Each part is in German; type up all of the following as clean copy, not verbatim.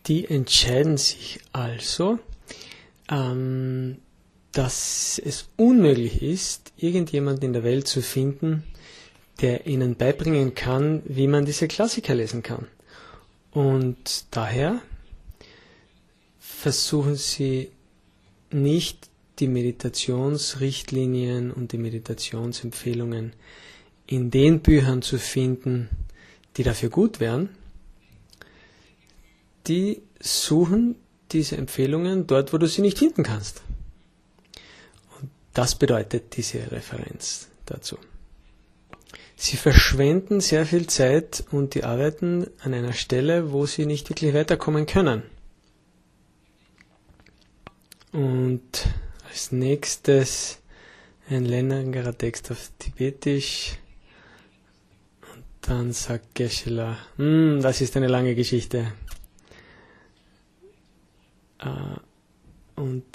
Die entscheiden sich also, dass es unmöglich ist, irgendjemanden in der Welt zu finden, der ihnen beibringen kann, wie man diese Klassiker lesen kann. Und daher versuchen sie nicht, die Meditationsrichtlinien und die Meditationsempfehlungen in den Büchern zu finden, die dafür gut wären. Die suchen diese Empfehlungen dort, wo du sie nicht finden kannst. Und das bedeutet diese Referenz dazu. Sie verschwenden sehr viel Zeit und die arbeiten an einer Stelle, wo sie nicht wirklich weiterkommen können. Und als nächstes ein längerer Text auf Tibetisch. Und dann sagt Geshe-la, das ist eine lange Geschichte. Und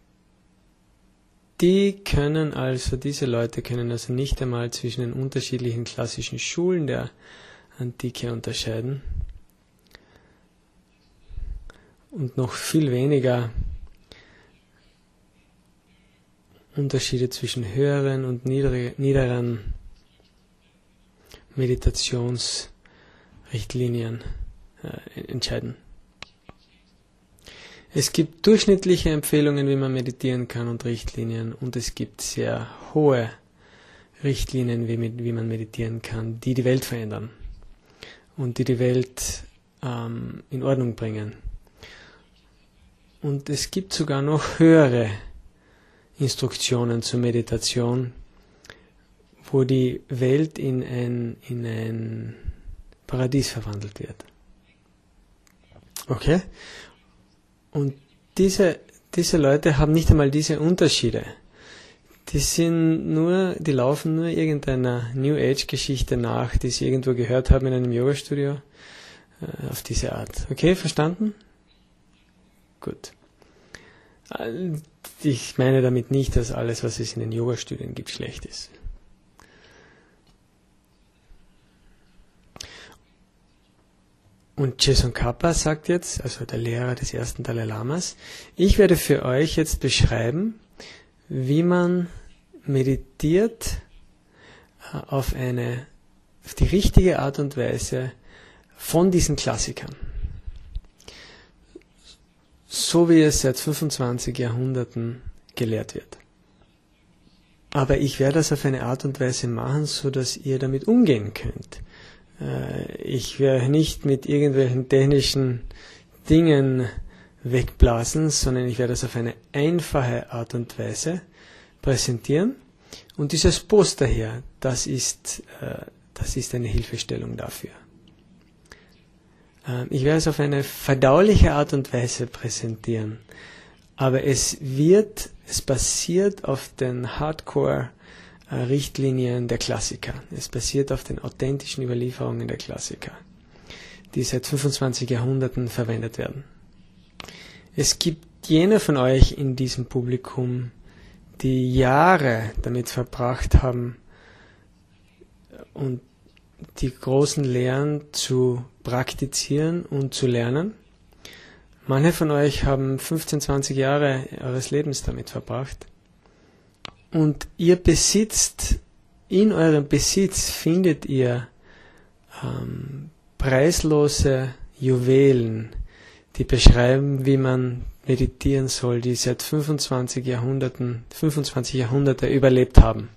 diese Leute können also nicht einmal zwischen den unterschiedlichen klassischen Schulen der Antike unterscheiden. Und noch viel weniger Unterschiede zwischen höheren und niederen Meditationsrichtlinien entscheiden. Es gibt durchschnittliche Empfehlungen, wie man meditieren kann und Richtlinien, und es gibt sehr hohe Richtlinien, wie man meditieren kann, die die Welt verändern und die Welt in Ordnung bringen. Und es gibt sogar noch höhere Instruktionen zur Meditation, wo die Welt in ein Paradies verwandelt wird. Okay? Und diese Leute haben nicht einmal diese Unterschiede. Die laufen nur irgendeiner New Age Geschichte nach, die sie irgendwo gehört haben in einem Yoga-Studio, auf diese Art. Okay, verstanden? Gut. Ich meine damit nicht, dass alles, was es in den Yoga-Studien gibt, schlecht ist. Und Je Tsongkhapa sagt jetzt, also der Lehrer des ersten Dalai Lamas, ich werde für euch jetzt beschreiben, wie man meditiert auf die richtige Art und Weise von diesen Klassikern. So wie es seit 25 Jahrhunderten gelehrt wird. Aber ich werde das auf eine Art und Weise machen, so dass ihr damit umgehen könnt. Ich werde nicht mit irgendwelchen technischen Dingen wegblasen, sondern ich werde es auf eine einfache Art und Weise präsentieren. Und dieses Poster hier, das ist eine Hilfestellung dafür. Ich werde es auf eine verdauliche Art und Weise präsentieren, aber es basiert auf den Hardcore-Richtlinien der Klassiker. Es basiert auf den authentischen Überlieferungen der Klassiker, die seit 25 Jahrhunderten verwendet werden. Es gibt jene von euch in diesem Publikum, die Jahre damit verbracht haben und die großen Lehren zu praktizieren und zu lernen. Manche von euch haben 15, 20 Jahre eures Lebens damit verbracht. Und in eurem Besitz findet ihr preislose Juwelen, die beschreiben, wie man meditieren soll, die seit 25 Jahrhunderte überlebt haben.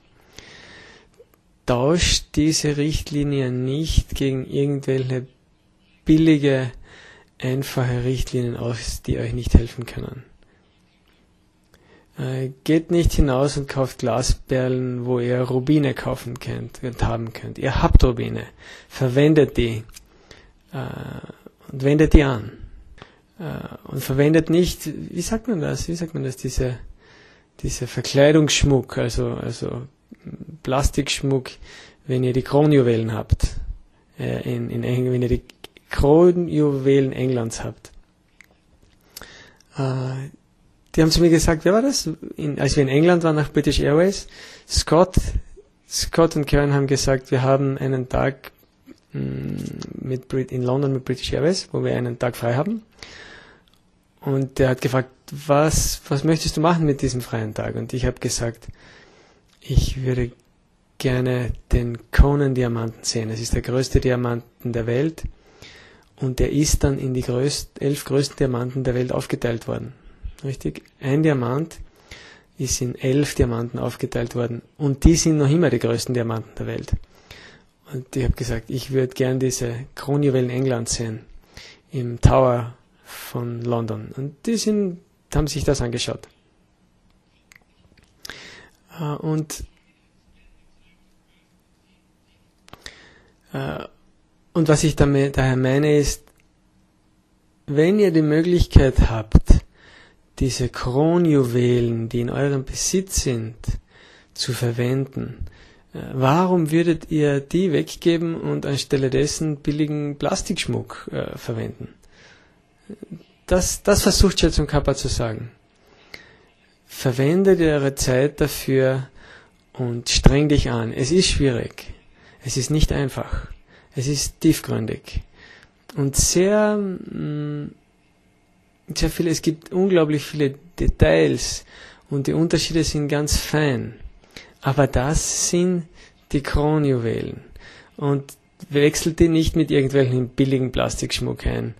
Tauscht diese Richtlinien nicht gegen irgendwelche billige, einfache Richtlinien aus, die euch nicht helfen können. Geht nicht hinaus und kauft Glasperlen, wo ihr Rubine kaufen könnt und haben könnt. Ihr habt Rubine. Verwendet die und wendet die an. Und verwendet nicht, wie sagt man das, diese Verkleidungsschmuck, also Plastikschmuck, wenn ihr die Kronjuwelen habt, wenn ihr die Kronjuwelen Englands habt. Die haben zu mir gesagt, wer war das? Als wir in England waren nach British Airways, Scott und Karen haben gesagt, wir haben einen Tag in London mit British Airways, wo wir einen Tag frei haben. Und der hat gefragt, was möchtest du machen mit diesem freien Tag? Und ich habe gesagt, ich würde gerne den Conan-Diamanten sehen. Es ist der größte Diamanten der Welt und der ist dann in die 11 größten Diamanten der Welt aufgeteilt worden. Richtig? Ein Diamant ist in 11 Diamanten aufgeteilt worden und die sind noch immer die größten Diamanten der Welt. Und ich habe gesagt, ich würde gern diese Kronjuwelen Englands sehen im Tower von London. Und haben sich das angeschaut. Und was ich daher meine ist, wenn ihr die Möglichkeit habt, diese Kronjuwelen, die in eurem Besitz sind, zu verwenden, warum würdet ihr die weggeben und anstelle dessen billigen Plastikschmuck verwenden? Das versucht Shelton Kappa zu sagen. Verwendet eure Zeit dafür und streng dich an. Es ist schwierig. Es ist nicht einfach. Es ist tiefgründig. Und sehr viele, es gibt unglaublich viele Details und die Unterschiede sind ganz fein. Aber das sind die Kronjuwelen. Und wechselt die nicht mit irgendwelchen billigen Plastikschmuck ein,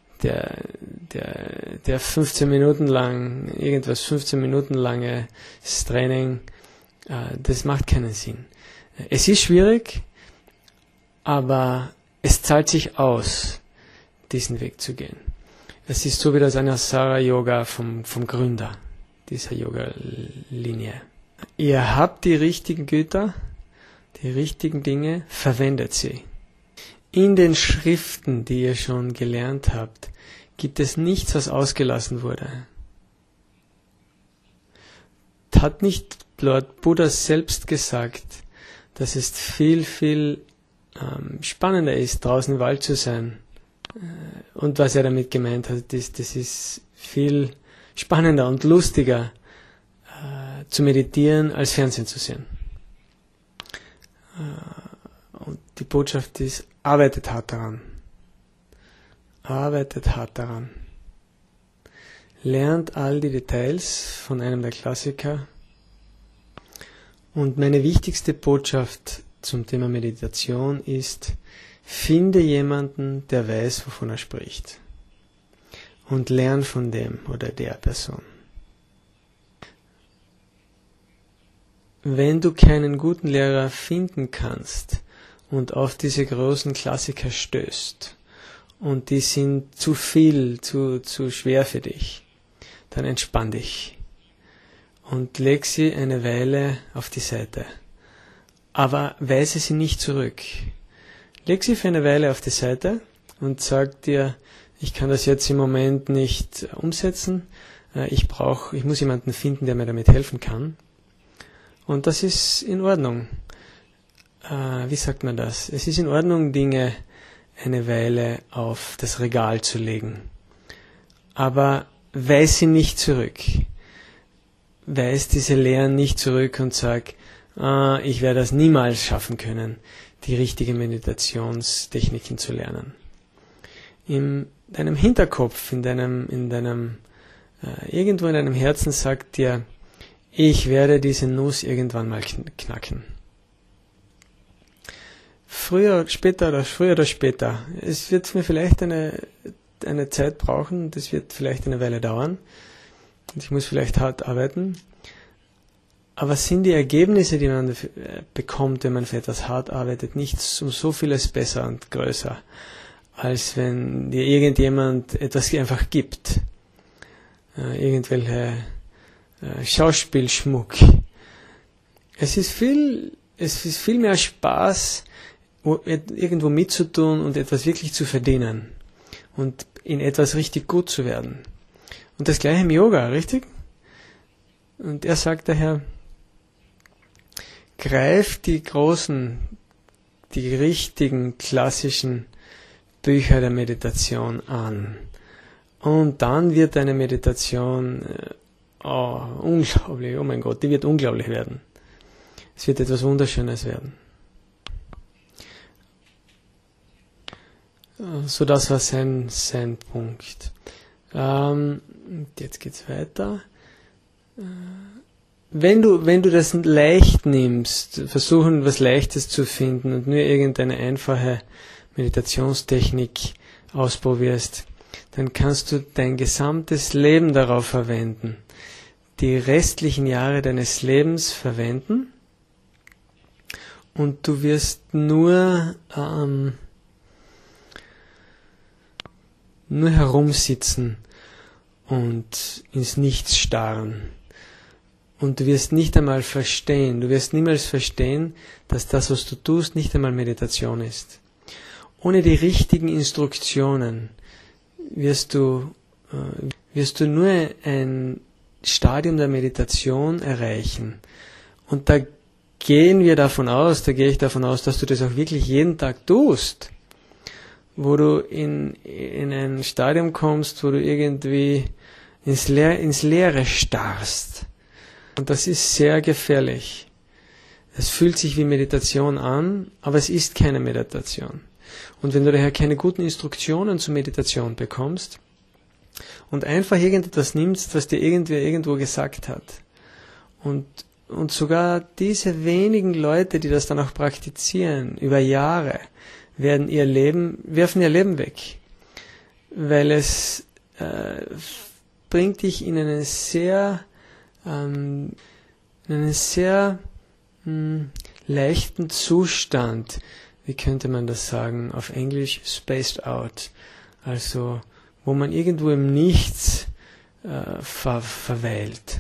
der 15 Minuten lang, 15 Minuten langes Training, das macht keinen Sinn. Es ist schwierig, aber es zahlt sich aus, diesen Weg zu gehen. Es ist so wie das Anusara Yoga vom Gründer dieser Yoga-Linie. Ihr habt die richtigen Güter, die richtigen Dinge, verwendet sie. In den Schriften, die ihr schon gelernt habt, gibt es nichts, was ausgelassen wurde. Hat nicht Lord Buddha selbst gesagt, dass es viel, viel spannender ist, draußen im Wald zu sein? Und was er damit gemeint hat, ist, das ist viel spannender und lustiger zu meditieren, als Fernsehen zu sehen. Und die Botschaft ist, arbeitet hart daran. Arbeitet hart daran. Lernt all die Details von einem der Klassiker. Und meine wichtigste Botschaft zum Thema Meditation ist, finde jemanden, der weiß, wovon er spricht. Und lern von dem oder der Person. Wenn du keinen guten Lehrer finden kannst und auf diese großen Klassiker stößt und die sind zu viel, zu schwer für dich, dann entspann dich und leg sie eine Weile auf die Seite. Aber weise sie nicht zurück. Leg sie für eine Weile auf die Seite und sag dir, ich kann das jetzt im Moment nicht umsetzen, ich muss jemanden finden, der mir damit helfen kann. Und das ist in Ordnung. Wie sagt man das? Es ist in Ordnung, Dinge eine Weile auf das Regal zu legen. Aber weis sie nicht zurück. Weis diese Lehren nicht zurück und sag, ich werde das niemals schaffen können, die richtige Meditationstechniken zu lernen. In deinem Hinterkopf, irgendwo in deinem Herzen sagt dir, ich werde diese Nuss irgendwann mal knacken. Früher oder später. Es wird mir vielleicht eine Zeit brauchen, das wird vielleicht eine Weile dauern. Ich muss vielleicht hart arbeiten. Aber sind die Ergebnisse, die man bekommt, wenn man für etwas hart arbeitet, nicht um so vieles besser und größer, als wenn dir irgendjemand etwas einfach gibt. Irgendwelche Schauspielschmuck. Es ist viel mehr Spaß, irgendwo mitzutun und etwas wirklich zu verdienen und in etwas richtig gut zu werden. Und das gleiche im Yoga, richtig? Und er sagt daher, greif die richtigen klassischen Bücher der Meditation an. Und dann wird deine Meditation unglaublich, oh mein Gott, die wird unglaublich werden. Es wird etwas Wunderschönes werden. So, das war sein Punkt. Jetzt geht's weiter. Wenn du das leicht nimmst, versuchen was Leichtes zu finden und nur irgendeine einfache Meditationstechnik ausprobierst, dann kannst du dein gesamtes Leben darauf verwenden, die restlichen Jahre deines Lebens verwenden, und du wirst nur herumsitzen und ins Nichts starren. Und du wirst nicht einmal verstehen, du wirst niemals verstehen, dass das, was du tust, nicht einmal Meditation ist. Ohne die richtigen Instruktionen wirst du nur ein Stadium der Meditation erreichen. Und da gehe ich davon aus, dass du das auch wirklich jeden Tag tust, wo du in ein Stadium kommst, wo du irgendwie ins Leere starrst. Und das ist sehr gefährlich. Es fühlt sich wie Meditation an, aber es ist keine Meditation. Und wenn du daher keine guten Instruktionen zur Meditation bekommst und einfach irgendetwas nimmst, was dir irgendwer irgendwo gesagt hat, und sogar diese wenigen Leute, die das dann auch praktizieren, über Jahre, werfen ihr Leben weg, weil es bringt dich in einen sehr leichten Zustand, wie könnte man das sagen, auf Englisch spaced out, also wo man irgendwo im Nichts verweilt.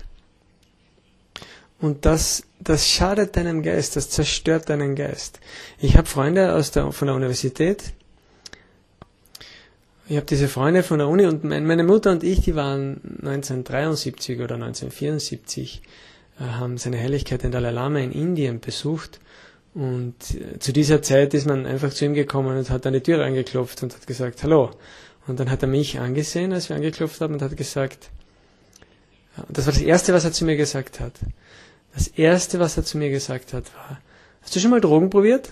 Und das schadet deinem Geist, das zerstört deinen Geist. Ich habe Freunde von der Universität. Ich habe diese Freunde von der Uni, und meine Mutter und ich, die waren 1973 oder 1974, haben seine Heiligkeit den Dalai Lama in Indien besucht. Und zu dieser Zeit ist man einfach zu ihm gekommen und hat an die Tür angeklopft und hat gesagt, hallo. Und dann hat er mich angesehen, als wir angeklopft haben, und hat gesagt, das war das Erste, was er zu mir gesagt hat. Das Erste, was er zu mir gesagt hat, war, hast du schon mal Drogen probiert?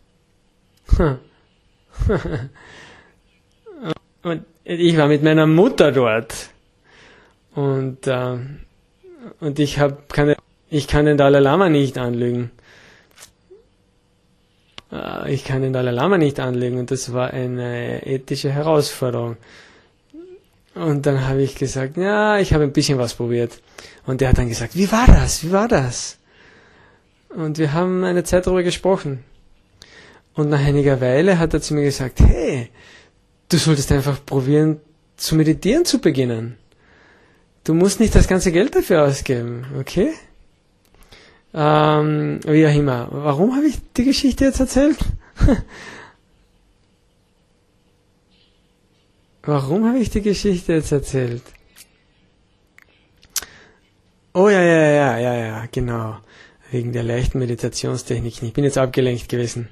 Und ich war mit meiner Mutter dort. Und ich kann den Dalai Lama nicht anlügen. Und das war eine ethische Herausforderung. Und dann habe ich gesagt, ja, ich habe ein bisschen was probiert. Und der hat dann gesagt, wie war das? Und wir haben eine Zeit darüber gesprochen. Und nach einiger Weile hat er zu mir gesagt, hey, du solltest einfach probieren, zu meditieren zu beginnen. Du musst nicht das ganze Geld dafür ausgeben, okay? Wie auch immer. Warum habe ich die Geschichte jetzt erzählt? Warum habe ich die Geschichte jetzt erzählt? Oh ja, genau. Wegen der leichten Meditationstechniken. Ich bin jetzt abgelenkt gewesen.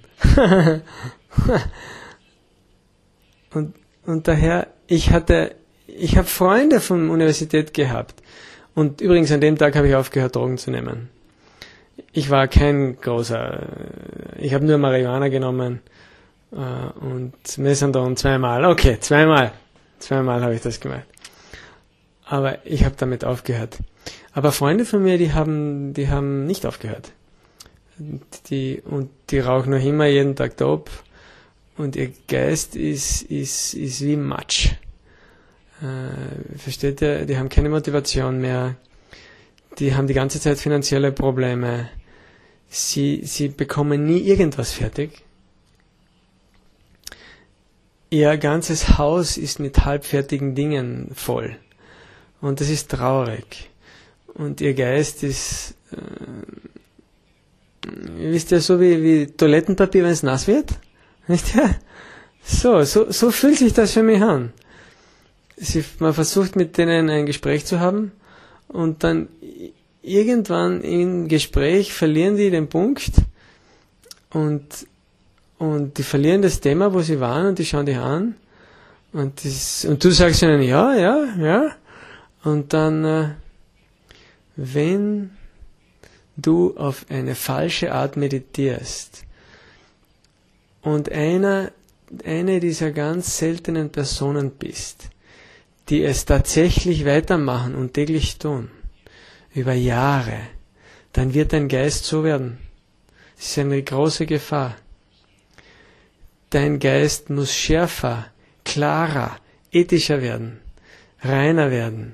Und daher, ich habe Freunde von der Universität gehabt. Und übrigens an dem Tag habe ich aufgehört, Drogen zu nehmen. Ich war kein großer, ich habe nur Marihuana genommen und Methadon zweimal habe ich das gemacht. Aber ich habe damit aufgehört. Aber Freunde von mir, die haben nicht aufgehört. Die rauchen noch immer jeden Tag Dope, und ihr Geist ist wie Matsch. Versteht ihr? Die haben keine Motivation mehr. Die haben die ganze Zeit finanzielle Probleme. Sie bekommen nie irgendwas fertig. Ihr ganzes Haus ist mit halbfertigen Dingen voll. Und das ist traurig. Und ihr Geist ist, wisst ihr, so wie Toilettenpapier, wenn es nass wird? Nicht ja? So fühlt sich das für mich an. Man versucht mit denen ein Gespräch zu haben, und dann irgendwann im Gespräch verlieren die den Punkt, und die verlieren das Thema, wo sie waren, und die schauen dich an, und du sagst ihnen ja, und dann, wenn du auf eine falsche Art meditierst und einer eine dieser ganz seltenen Personen bist, die es tatsächlich weitermachen und täglich tun, über Jahre, dann wird dein Geist so werden. Das ist eine große Gefahr. Dein Geist muss schärfer, klarer, ethischer werden, reiner werden,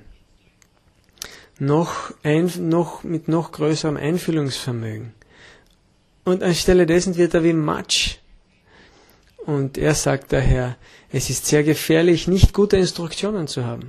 mit noch größerem Einfühlungsvermögen. Und anstelle dessen wird er wie Matsch. Und er sagt daher, es ist sehr gefährlich, nicht gute Instruktionen zu haben.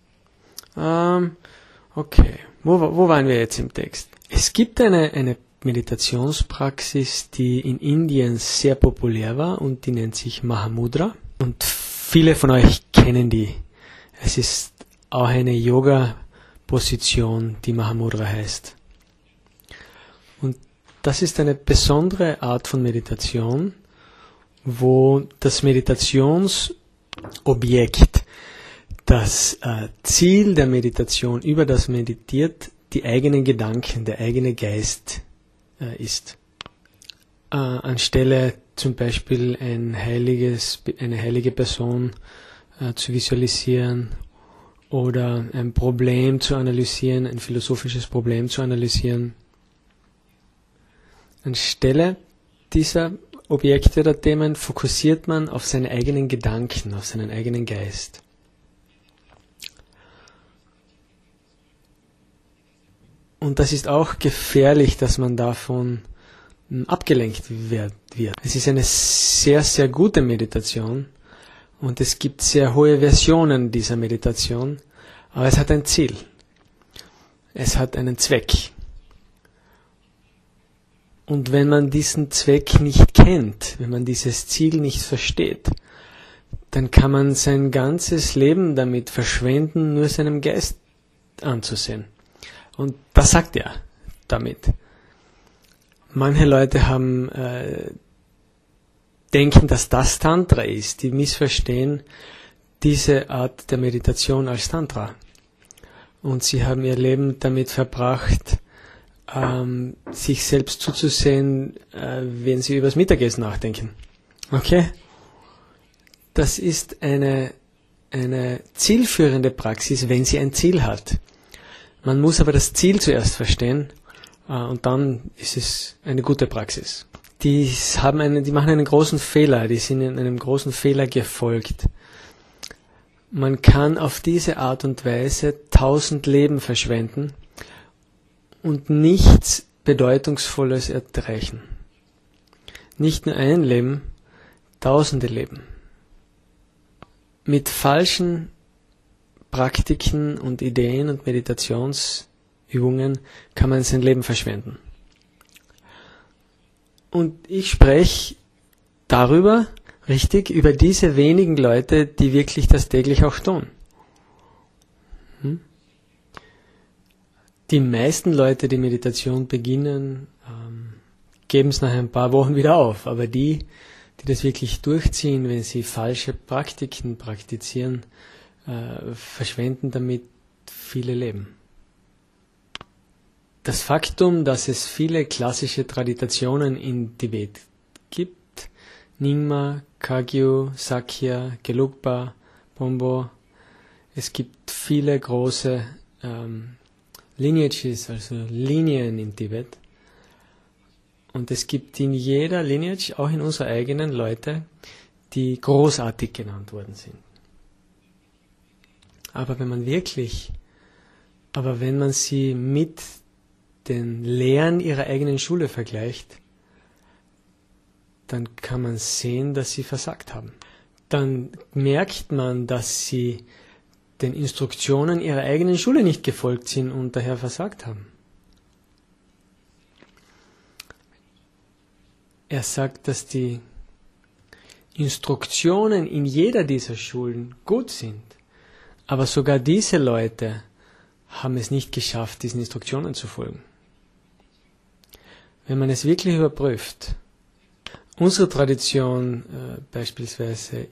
Okay, wo waren wir jetzt im Text? Es gibt eine Meditationspraxis, die in Indien sehr populär war und die nennt sich Mahamudra. Und viele von euch kennen die. Es ist auch eine Yoga-Position, die Mahamudra heißt. Und das ist eine besondere Art von Meditation, wo das Meditationsobjekt, das Ziel der Meditation, über das meditiert, die eigenen Gedanken, der eigene Geist ist. Anstelle zum Beispiel eine heilige Person zu visualisieren oder ein Problem zu analysieren, ein philosophisches Problem zu analysieren. Anstelle dieser Objekte oder Themen fokussiert man auf seine eigenen Gedanken, auf seinen eigenen Geist. Und das ist auch gefährlich, dass man davon abgelenkt wird. Es ist eine sehr, sehr gute Meditation und es gibt sehr hohe Versionen dieser Meditation, aber es hat ein Ziel. Es hat einen Zweck. Und wenn man diesen Zweck nicht kennt, wenn man dieses Ziel nicht versteht, dann kann man sein ganzes Leben damit verschwenden, nur seinem Geist anzusehen. Und das sagt er damit. Manche Leute denken, dass das Tantra ist. Die missverstehen diese Art der Meditation als Tantra. Und sie haben ihr Leben damit verbracht, sich selbst zuzusehen, wenn sie über das Mittagessen nachdenken. Okay? Das ist eine zielführende Praxis, wenn sie ein Ziel hat. Man muss aber das Ziel zuerst verstehen und dann ist es eine gute Praxis. Die machen einen großen Fehler, die sind in einem großen Fehler gefolgt. Man kann auf diese Art und Weise 1000 Leben verschwenden und nichts Bedeutungsvolles erreichen. Nicht nur ein Leben, tausende Leben. Mit falschen Praktiken und Ideen und Meditationsübungen kann man sein Leben verschwenden. Und ich spreche darüber, richtig, über diese wenigen Leute, die wirklich das täglich auch tun. Die meisten Leute, die Meditation beginnen, geben es nach ein paar Wochen wieder auf. Aber die das wirklich durchziehen, wenn sie falsche Praktiken praktizieren, verschwenden damit viele Leben. Das Faktum, dass es viele klassische Traditionen in Tibet gibt, Nyingma, Kagyu, Sakya, Gelugpa, Pombo, es gibt viele große Lineages, also Linien in Tibet. Und es gibt in jeder Lineage, auch in unserer eigenen, Leute, die großartig genannt worden sind. Aber wenn man sie mit den Lehren ihrer eigenen Schule vergleicht, dann kann man sehen, dass sie versagt haben. Dann merkt man, dass sie den Instruktionen ihrer eigenen Schule nicht gefolgt sind und daher versagt haben. Er sagt, dass die Instruktionen in jeder dieser Schulen gut sind, aber sogar diese Leute haben es nicht geschafft, diesen Instruktionen zu folgen. Wenn man es wirklich überprüft, unsere Tradition beispielsweise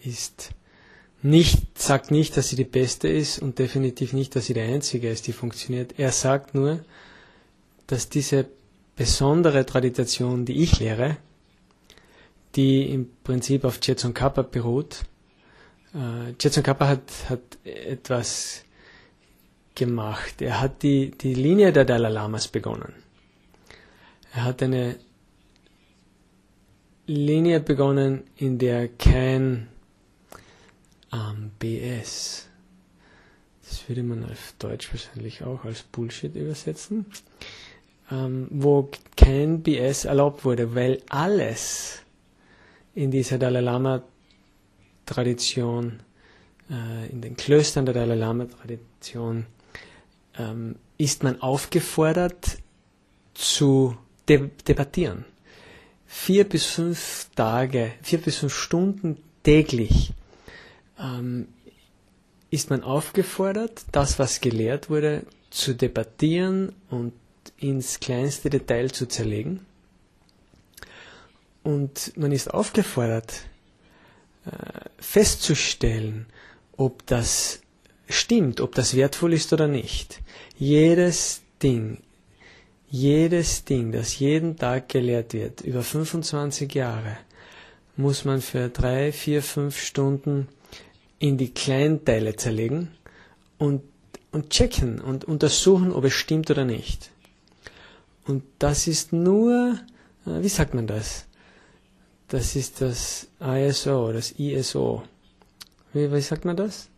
sagt nicht, dass sie die beste ist und definitiv nicht, dass sie die einzige ist, die funktioniert. Er sagt nur, dass diese besondere Tradition, die ich lehre, die im Prinzip auf Je Tsongkhapa beruht. Je Tsongkhapa hat etwas gemacht. Er hat die Linie der Dalai Lamas begonnen. Er hat eine Linie begonnen, in der kein BS, das würde man auf Deutsch wahrscheinlich auch als Bullshit übersetzen, wo kein BS erlaubt wurde, weil alles in dieser Dalai Lama Tradition, in den Klöstern der Dalai Lama Tradition, ist man aufgefordert zu debattieren. 4 bis 5 Stunden täglich ist man aufgefordert, das, was gelehrt wurde, zu debattieren und ins kleinste Detail zu zerlegen. Und man ist aufgefordert, festzustellen, ob das stimmt, ob das wertvoll ist oder nicht. Jedes Ding, das jeden Tag gelehrt wird, über 25 Jahre, muss man für 3, 4, 5 Stunden in die kleinen Teile zerlegen und checken und untersuchen, ob es stimmt oder nicht. Und das ist nur, wie sagt man das? Das ist das ISO, das ISO. Wie sagt man das?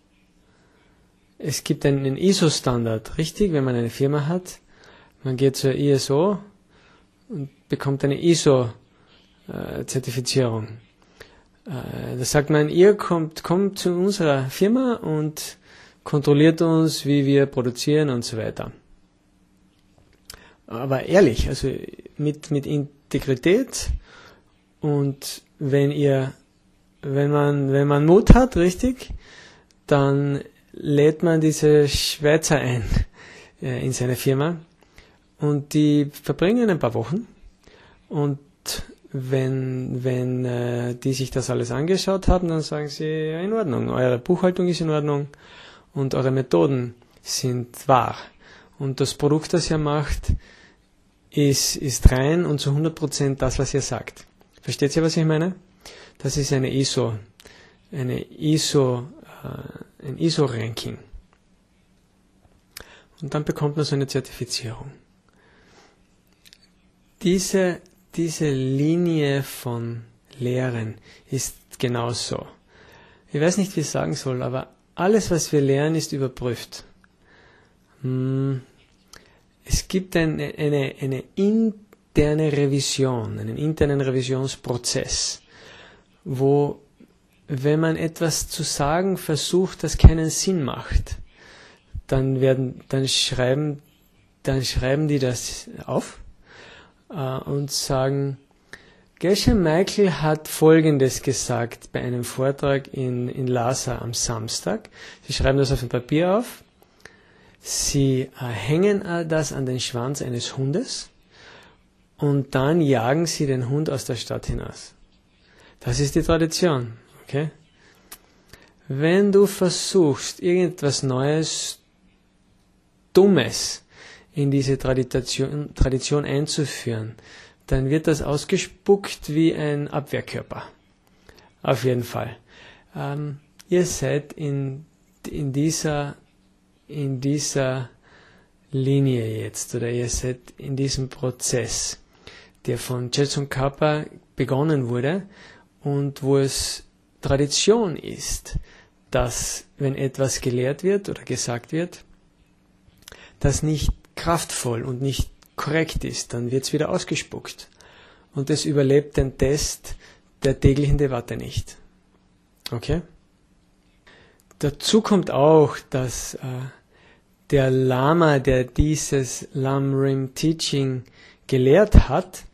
Es gibt einen ISO-Standard, richtig, wenn man eine Firma hat. Man geht zur ISO und bekommt eine ISO-Zertifizierung. Da sagt man, ihr kommt zu unserer Firma und kontrolliert uns, wie wir produzieren und so weiter. Aber ehrlich, also mit Integrität, und wenn man Mut hat, richtig, dann lädt man diese Schweizer ein in seine Firma und die verbringen ein paar Wochen, und wenn die sich das alles angeschaut haben, dann sagen sie, ja, in Ordnung, eure Buchhaltung ist in Ordnung und eure Methoden sind wahr. Und das Produkt, das ihr macht, ist rein und zu 100% das, was ihr sagt. Versteht ihr, was ich meine? Das ist ein ISO-Ranking. Und dann bekommt man so eine Zertifizierung. Diese Linie von Lehren ist genauso. Ich weiß nicht, wie ich es sagen soll, aber alles, was wir lernen, ist überprüft. Es gibt eine interne Revision, einen internen Revisionsprozess, wo, wenn man etwas zu sagen versucht, das keinen Sinn macht, dann schreiben die das auf und sagen, Geshe Michael hat Folgendes gesagt bei einem Vortrag in Lhasa am Samstag. Sie schreiben das auf ein Papier auf, sie hängen das an den Schwanz eines Hundes und dann jagen sie den Hund aus der Stadt hinaus. Das ist die Tradition, okay? Wenn du versuchst, irgendwas Neues, Dummes in diese Tradition einzuführen, dann wird das ausgespuckt wie ein Abwehrkörper. Auf jeden Fall. Ihr seid in dieser Linie jetzt, oder ihr seid in diesem Prozess, der von Je Tsongkhapa begonnen wurde und wo es Tradition ist, dass, wenn etwas gelehrt wird oder gesagt wird, das nicht kraftvoll und nicht korrekt ist, dann wird es wieder ausgespuckt. Und es überlebt den Test der täglichen Debatte nicht. Okay? Dazu kommt auch, dass der Lama, der dieses Lam Rim Teaching gelehrt hat,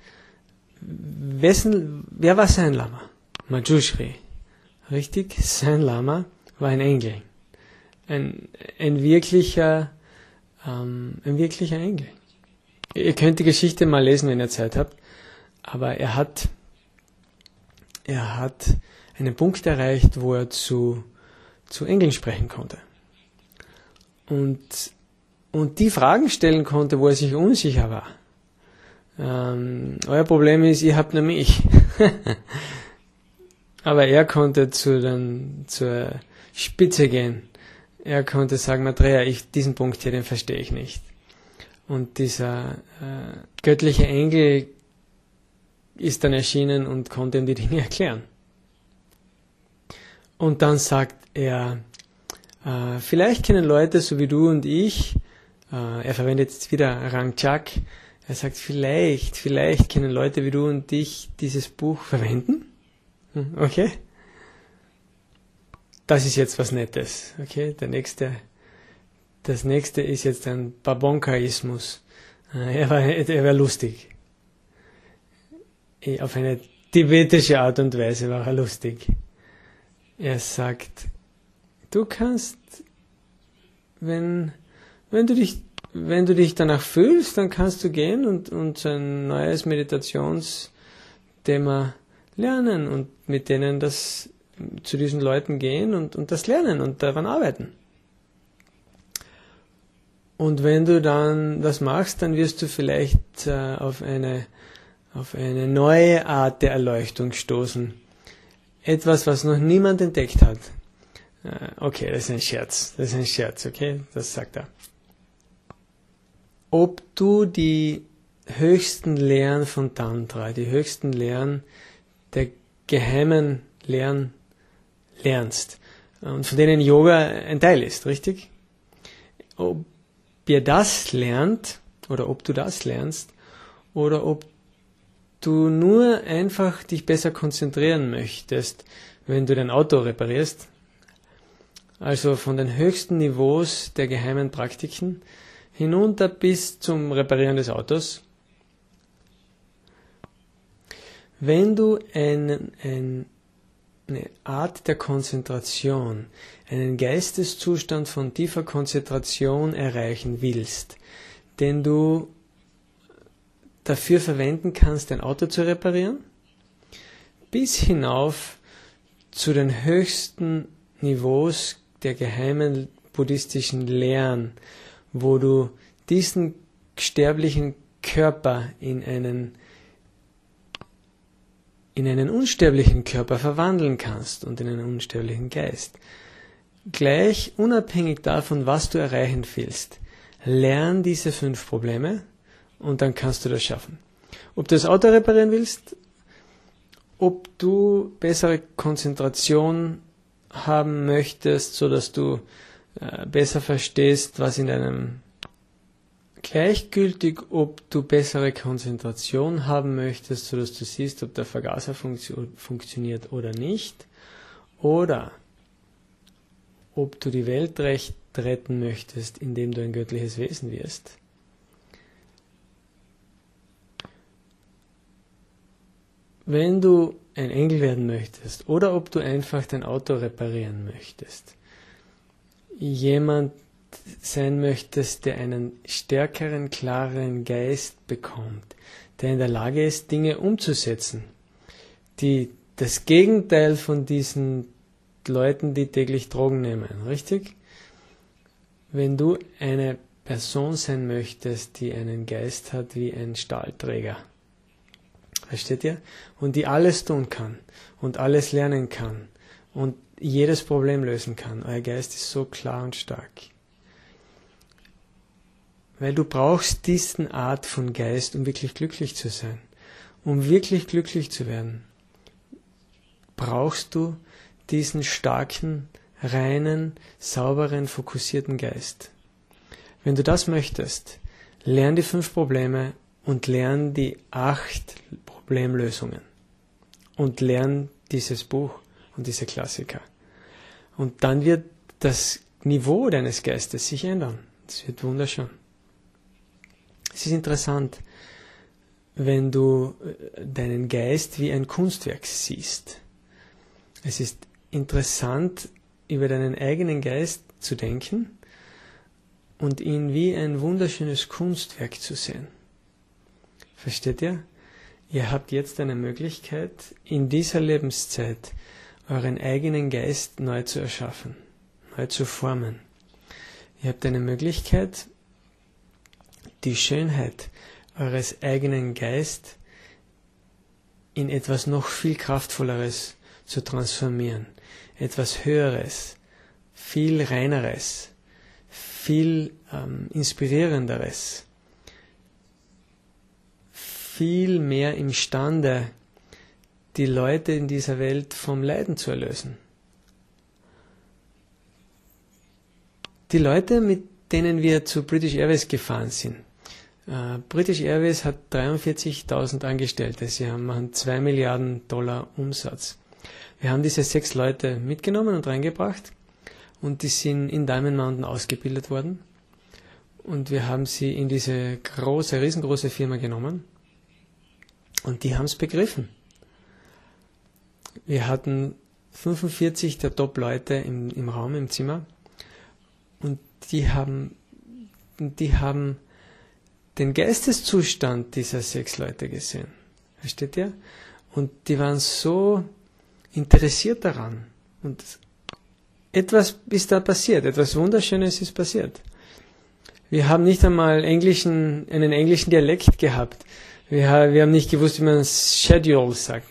wer war sein Lama? Manjushri. Richtig? Sein Lama war ein Engel. Ein wirklicher Engel. Ihr könnt die Geschichte mal lesen, wenn ihr Zeit habt, aber er hat einen Punkt erreicht, wo er zu Engeln sprechen konnte. Und die Fragen stellen konnte, wo er sich unsicher war. Euer Problem ist, ihr habt nur mich. Aber er konnte zur Spitze gehen. Er konnte sagen, Maitreya, diesen Punkt hier, den verstehe ich nicht. Und dieser göttliche Engel ist dann erschienen und konnte ihm die Dinge erklären. Und dann sagt er, vielleicht kennen Leute so wie du und ich, er verwendet jetzt wieder Rangchak, er sagt, vielleicht können Leute wie du und ich dieses Buch verwenden. Okay? Das ist jetzt was Nettes. Okay? Das nächste ist jetzt ein Babonkaismus. Er war lustig. Auf eine tibetische Art und Weise war er lustig. Er sagt, du kannst, wenn du dich danach fühlst, dann kannst du gehen und so ein neues Meditationsthema lernen und mit denen zu diesen Leuten gehen und das lernen und daran arbeiten. Und wenn du dann das machst, dann wirst du vielleicht auf eine neue Art der Erleuchtung stoßen. Etwas, was noch niemand entdeckt hat. Okay, das ist ein Scherz, okay? Das sagt er. Ob du die höchsten Lehren von Tantra, die höchsten Lehren der geheimen Lehren lernst und von denen Yoga ein Teil ist, richtig? Ob ihr das lernt oder ob du das lernst oder ob du nur einfach dich besser konzentrieren möchtest, wenn du dein Auto reparierst, also von den höchsten Niveaus der geheimen Praktiken hinunter bis zum Reparieren des Autos. Wenn du eine Art der Konzentration, einen Geisteszustand von tiefer Konzentration erreichen willst, den du dafür verwenden kannst, dein Auto zu reparieren, bis hinauf zu den höchsten Niveaus der geheimen buddhistischen Lehren, wo du diesen sterblichen Körper in einen unsterblichen Körper verwandeln kannst und in einen unsterblichen Geist. Gleich unabhängig davon, was du erreichen willst, lern diese 5 Probleme und dann kannst du das schaffen. Ob du das Auto reparieren willst, ob du bessere Konzentration haben möchtest, so dass du besser verstehst, was in deinem gleichgültig, ob du bessere Konzentration haben möchtest, so dass du siehst, ob der Vergaser funktioniert oder nicht, oder ob du die Welt retten möchtest, indem du ein göttliches Wesen wirst. Wenn du ein Engel werden möchtest oder ob du einfach dein Auto reparieren möchtest, jemand sein möchtest, der einen stärkeren, klareren Geist bekommt, der in der Lage ist, Dinge umzusetzen, die das Gegenteil von diesen Leuten, die täglich Drogen nehmen, richtig? Wenn du eine Person sein möchtest, die einen Geist hat wie ein Stahlträger, versteht ihr? Und die alles tun kann und alles lernen kann und jedes Problem lösen kann. Euer Geist ist so klar und stark. Weil du brauchst diesen Art von Geist, um wirklich glücklich zu sein. Um wirklich glücklich zu werden, brauchst du diesen starken, reinen, sauberen, fokussierten Geist. Wenn du das möchtest, lern die 5 Probleme und lern die 8 Problemlösungen. Und lern dieses Buch und diese Klassiker. Und dann wird das Niveau deines Geistes sich ändern. Es wird wunderschön. Es ist interessant, wenn du deinen Geist wie ein Kunstwerk siehst. Es ist interessant, über deinen eigenen Geist zu denken und ihn wie ein wunderschönes Kunstwerk zu sehen. Versteht ihr? Ihr habt jetzt eine Möglichkeit, in dieser Lebenszeit euren eigenen Geist neu zu erschaffen, neu zu formen. Ihr habt eine Möglichkeit, die Schönheit eures eigenen Geistes in etwas noch viel Kraftvolleres zu transformieren. Etwas Höheres, viel Reineres, viel Inspirierenderes, viel mehr imstande, die Leute in dieser Welt vom Leiden zu erlösen. Die Leute, mit denen wir zu British Airways gefahren sind. British Airways hat 43.000 Angestellte. Sie machen 2 Milliarden Dollar Umsatz. Wir haben diese 6 Leute mitgenommen und reingebracht und die sind in Diamond Mountain ausgebildet worden. Und wir haben sie in diese riesengroße Firma genommen und die haben es begriffen. Wir hatten 45 der Top-Leute im Raum, im Zimmer. Und die haben den Geisteszustand dieser 6 Leute gesehen. Versteht ihr? Und die waren so interessiert daran. Und etwas ist da passiert. Etwas Wunderschönes ist passiert. Wir haben nicht einmal einen englischen Dialekt gehabt. Wir haben nicht gewusst, wie man Schedule sagt.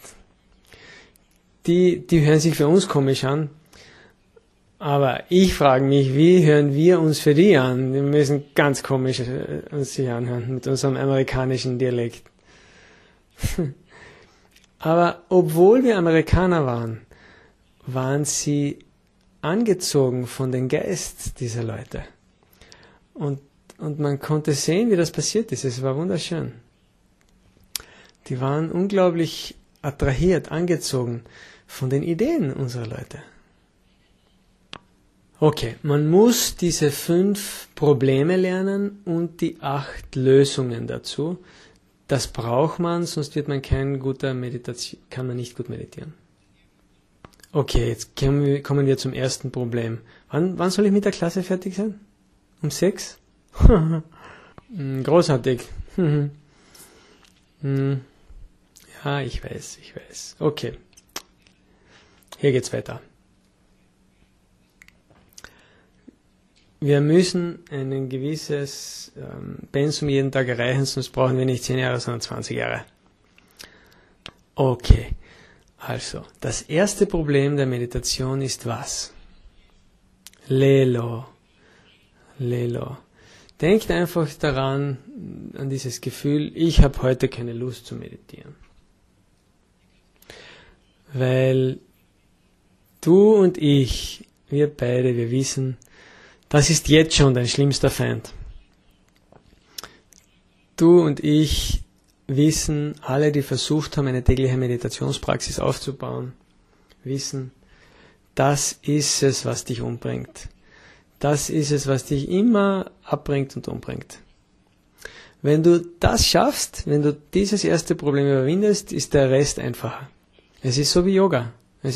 Die hören sich für uns komisch an. Aber ich frage mich, wie hören wir uns für die an? Wir müssen ganz komisch uns sich anhören mit unserem amerikanischen Dialekt. Aber obwohl wir Amerikaner waren, waren sie angezogen von dem Geist dieser Leute. Und man konnte sehen, wie das passiert ist. Es war wunderschön. Die waren unglaublich attrahiert, angezogen von den Ideen unserer Leute. Okay, man muss diese 5 Probleme lernen und die 8 Lösungen dazu. Das braucht man, sonst wird man kann man nicht gut meditieren. Okay, jetzt kommen wir zum ersten Problem. Wann soll ich mit der Klasse fertig sein? Um 6? Großartig. Ja, ich weiß. Okay. Hier geht's weiter. Wir müssen ein gewisses Pensum jeden Tag erreichen, sonst brauchen wir nicht 10 Jahre, sondern 20 Jahre. Okay, also, das erste Problem der Meditation ist was? Lelo. Denkt einfach daran, an dieses Gefühl, ich habe heute keine Lust zu meditieren. Weil du und ich, wir beide, wir wissen, das ist jetzt schon dein schlimmster Feind. Du und ich wissen, alle, die versucht haben, eine tägliche Meditationspraxis aufzubauen, wissen, das ist es, was dich umbringt. Das ist es, was dich immer abbringt und umbringt. Wenn du das schaffst, wenn du dieses erste Problem überwindest, ist der Rest einfacher. Es ist so wie Yoga.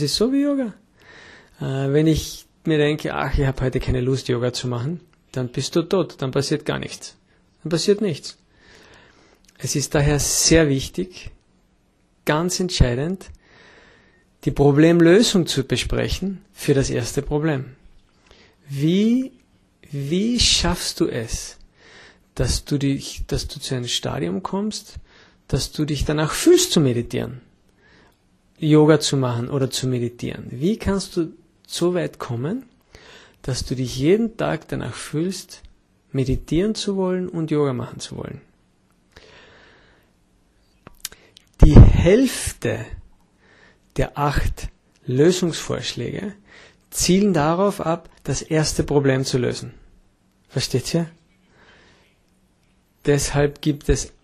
Wenn ich mir denke, ich habe heute keine Lust, Yoga zu machen, dann bist du tot, dann passiert gar nichts. Dann passiert nichts. Es ist daher sehr wichtig, ganz entscheidend, die Problemlösung zu besprechen für das erste Problem. Wie schaffst du es, dass du zu einem Stadium kommst, dass du dich danach fühlst zu meditieren, Yoga zu machen oder zu meditieren? Wie kannst du so weit kommen, dass du dich jeden Tag danach fühlst, meditieren zu wollen und Yoga machen zu wollen? Die Hälfte der 8 Lösungsvorschläge zielen darauf ab, das erste Problem zu lösen. Versteht ihr? Deshalb gibt es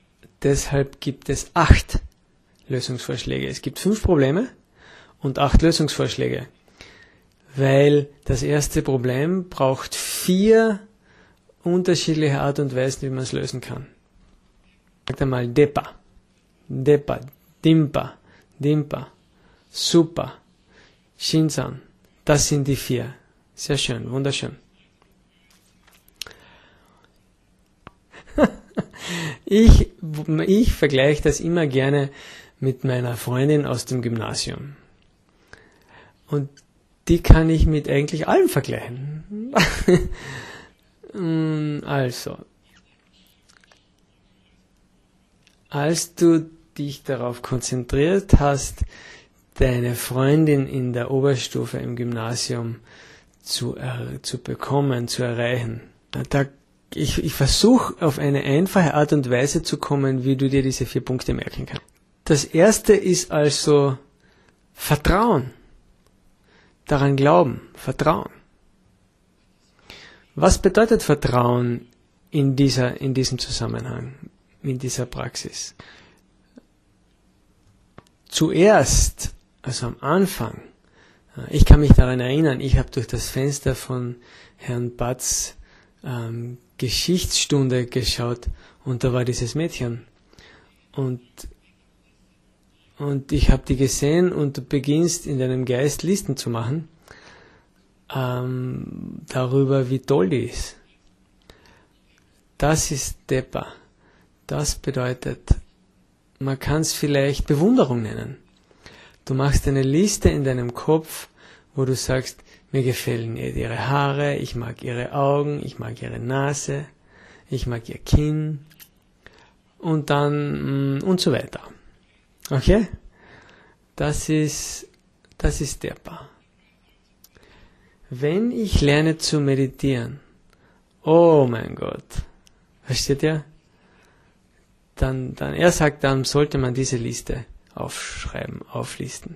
8 Lösungsvorschläge. Es gibt 5 Probleme und 8 Lösungsvorschläge. Weil das erste Problem braucht 4 unterschiedliche Art und Weisen, wie man es lösen kann. Sagt einmal Depa, Dimpa, Super, Shinsan. Das sind die 4. Sehr schön, wunderschön. Ich vergleiche das immer gerne mit meiner Freundin aus dem Gymnasium. Und die kann ich mit eigentlich allem vergleichen. Also, als du dich darauf konzentriert hast, deine Freundin in der Oberstufe im Gymnasium zu bekommen, zu erreichen. Ich versuche auf eine einfache Art und Weise zu kommen, wie du dir diese 4 Punkte merken kannst. Das erste ist also Vertrauen. Daran glauben, Vertrauen. Was bedeutet Vertrauen in diesem Zusammenhang, in dieser Praxis? Zuerst, also am Anfang, ich kann mich daran erinnern, ich habe durch das Fenster von Herrn Batz Geschichtsstunde geschaut und da war dieses Mädchen und ich habe die gesehen und du beginnst in deinem Geist Listen zu machen darüber, wie toll die ist. Das ist Deppa. Das bedeutet, man kann es vielleicht Bewunderung nennen. Du machst eine Liste in deinem Kopf, wo du sagst, mir gefallen ihre Haare, ich mag ihre Augen, ich mag ihre Nase, ich mag ihr Kinn und dann und so weiter. Okay? Das ist Deppa. Wenn ich lerne zu meditieren, oh mein Gott, versteht ihr? Dann er sagt, dann sollte man diese Liste aufschreiben, auflisten.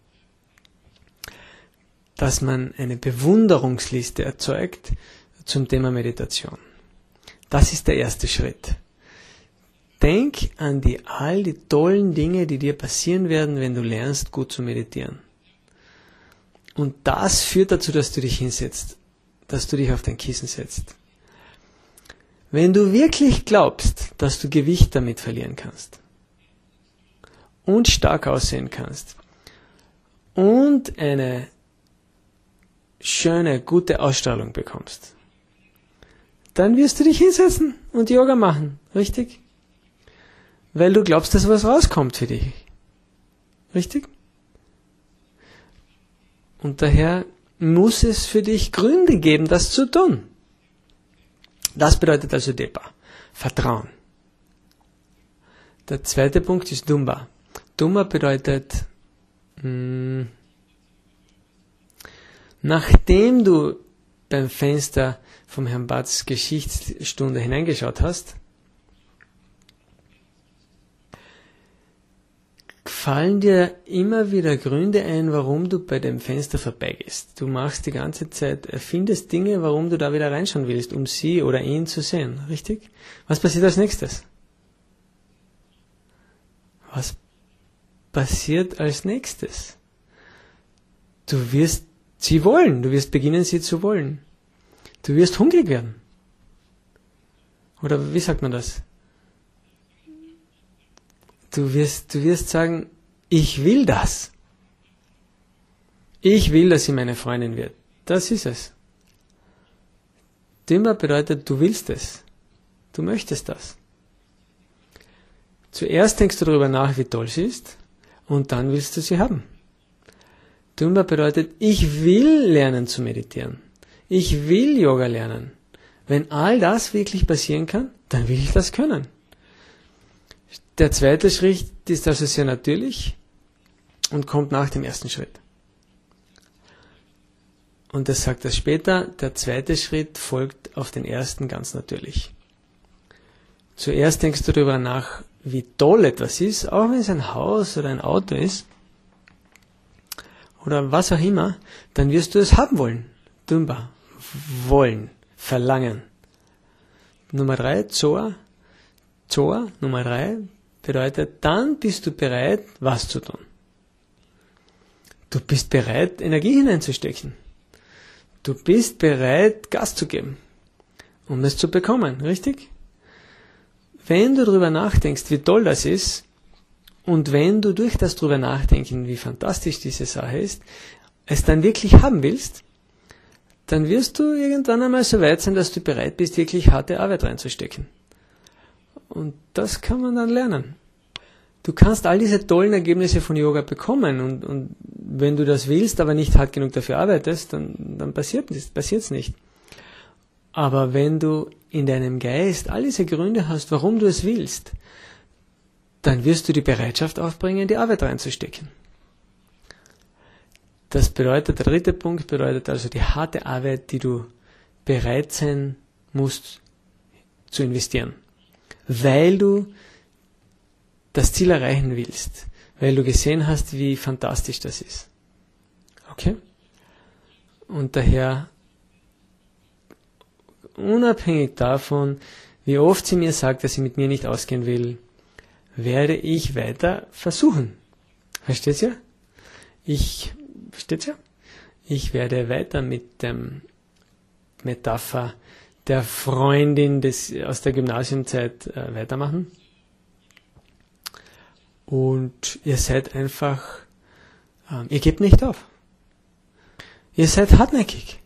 Dass man eine Bewunderungsliste erzeugt zum Thema Meditation. Das ist der erste Schritt. Denk an all die tollen Dinge, die dir passieren werden, wenn du lernst, gut zu meditieren. Und das führt dazu, dass du dich hinsetzt, dass du dich auf dein Kissen setzt. Wenn du wirklich glaubst, dass du Gewicht damit verlieren kannst und stark aussehen kannst und eine schöne, gute Ausstrahlung bekommst, dann wirst du dich hinsetzen und Yoga machen, richtig? Weil du glaubst, dass was rauskommt für dich. Richtig? Und daher muss es für dich Gründe geben, das zu tun. Das bedeutet also Deppa, Vertrauen. Der zweite Punkt ist Dumba. Dumba bedeutet, nachdem du beim Fenster vom Herrn Batz Geschichtsstunde hineingeschaut hast, fallen dir immer wieder Gründe ein, warum du bei dem Fenster vorbeigehst. Du machst die ganze Zeit, erfindest Dinge, warum du da wieder reinschauen willst, um sie oder ihn zu sehen. Richtig? Was passiert als nächstes? Was passiert als nächstes? Du wirst sie wollen. Du wirst beginnen, sie zu wollen. Du wirst hungrig werden. Oder wie sagt man das? Du wirst sagen, ich will das. Ich will, dass sie meine Freundin wird. Das ist es. Dumba bedeutet, du willst es. Du möchtest das. Zuerst denkst du darüber nach, wie toll sie ist, und dann willst du sie haben. Dumba bedeutet, ich will lernen zu meditieren. Ich will Yoga lernen. Wenn all das wirklich passieren kann, dann will ich das können. Der zweite Schritt ist also sehr natürlich und kommt nach dem ersten Schritt. Und das sagt er später, der zweite Schritt folgt auf den ersten ganz natürlich. Zuerst denkst du darüber nach, wie toll etwas ist, auch wenn es ein Haus oder ein Auto ist oder was auch immer, dann wirst du es haben wollen. Dumba, wollen, verlangen. Nummer 3, Zoa, Nummer 3, bedeutet, dann bist du bereit, was zu tun. Du bist bereit, Energie hineinzustecken. Du bist bereit, Gas zu geben, um es zu bekommen, richtig? Wenn du darüber nachdenkst, wie toll das ist, und wenn du durch das drüber nachdenken, wie fantastisch diese Sache ist, es dann wirklich haben willst, dann wirst du irgendwann einmal so weit sein, dass du bereit bist, wirklich harte Arbeit reinzustecken. Und das kann man dann lernen. Du kannst all diese tollen Ergebnisse von Yoga bekommen und wenn du das willst, aber nicht hart genug dafür arbeitest, dann passiert's nicht. Aber wenn du in deinem Geist all diese Gründe hast, warum du es willst, dann wirst du die Bereitschaft aufbringen, die Arbeit reinzustecken. Das bedeutet, der dritte Punkt bedeutet also die harte Arbeit, die du bereit sein musst zu investieren. Weil du das Ziel erreichen willst. Weil du gesehen hast, wie fantastisch das ist. Okay? Und daher, unabhängig davon, wie oft sie mir sagt, dass sie mit mir nicht ausgehen will, werde ich weiter versuchen. Versteht ihr? Versteht ihr? Ich werde weiter mit dem Metapher der Freundin aus der Gymnasiumzeit weitermachen. Und ihr seid einfach, ihr gebt nicht auf. Ihr seid hartnäckig.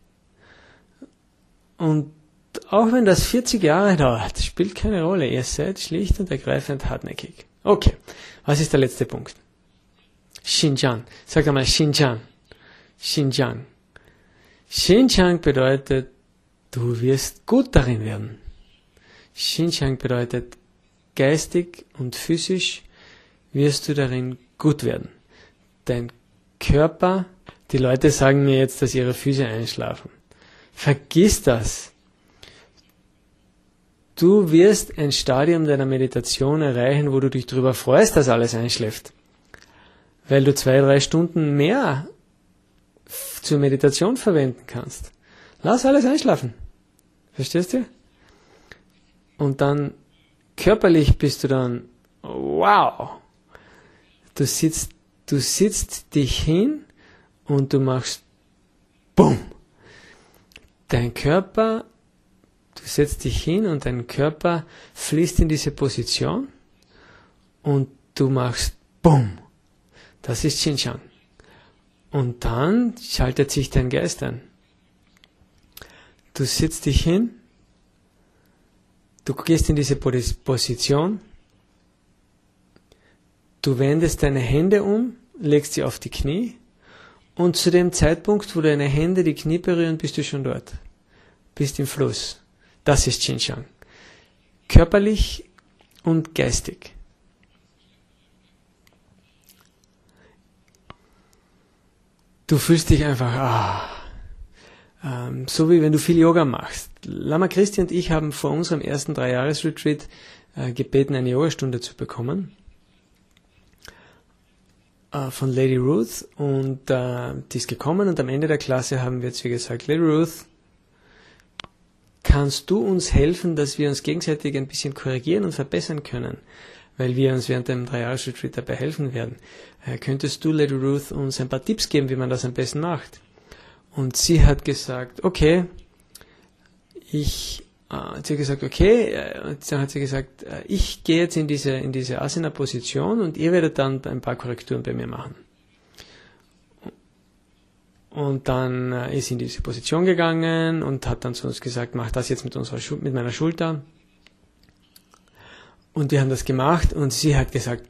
Und auch wenn das 40 Jahre dauert, spielt keine Rolle. Ihr seid schlicht und ergreifend hartnäckig. Okay, was ist der letzte Punkt? Xinjiang. Sag einmal Xinjiang. Xinjiang. Xinjiang bedeutet, du wirst gut darin werden. Xinjiang bedeutet, geistig und physisch wirst du darin gut werden. Dein Körper, die Leute sagen mir jetzt, dass ihre Füße einschlafen. Vergiss das. Du wirst ein Stadium deiner Meditation erreichen, wo du dich darüber freust, dass alles einschläft. Weil du 2-3 Stunden mehr zur Meditation verwenden kannst. Lass alles einschlafen. Verstehst du? Und dann körperlich bist du dann, wow. Du sitzt dich hin und du machst BUM. Dein Körper, du setzt dich hin und dein Körper fließt in diese Position und du machst BUM. Das ist Xinjiang. Und dann schaltet sich dein Geist ein. Du setzt dich hin, du gehst in diese Position, du wendest deine Hände um, legst sie auf die Knie und zu dem Zeitpunkt, wo deine Hände die Knie berühren, bist du schon dort. Bist im Fluss. Das ist Xinjiang. Körperlich und geistig. Du fühlst dich einfach, so wie wenn du viel Yoga machst. Lama Christi und ich haben vor unserem ersten 3-Jahres-Retreat gebeten, eine Yogastunde zu bekommen von Lady Ruth und die ist gekommen und am Ende der Klasse haben wir zu ihr gesagt, Lady Ruth, kannst du uns helfen, dass wir uns gegenseitig ein bisschen korrigieren und verbessern können, weil wir uns während dem 3-Jahres-Retreat dabei helfen werden. Könntest du, Lady Ruth, uns ein paar Tipps geben, wie man das am besten macht? Und sie hat gesagt, okay, ich gehe jetzt in diese Asana-Position und ihr werdet dann ein paar Korrekturen bei mir machen. Und dann ist sie in diese Position gegangen und hat dann zu uns gesagt, mach das jetzt mit meiner Schulter. Und wir haben das gemacht und sie hat gesagt,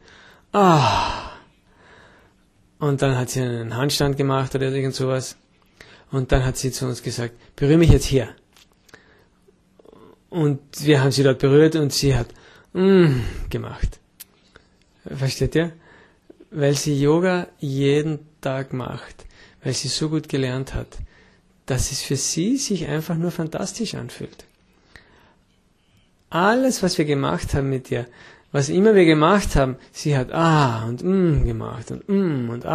Und dann hat sie einen Handstand gemacht oder irgend sowas. Und dann hat sie zu uns gesagt, berühre mich jetzt hier. Und wir haben sie dort berührt und sie hat gemacht. Versteht ihr? Weil sie Yoga jeden Tag macht, weil sie so gut gelernt hat, dass es für sie sich einfach nur fantastisch anfühlt. Alles, was wir gemacht haben mit ihr, was immer wir gemacht haben, sie hat und gemacht und und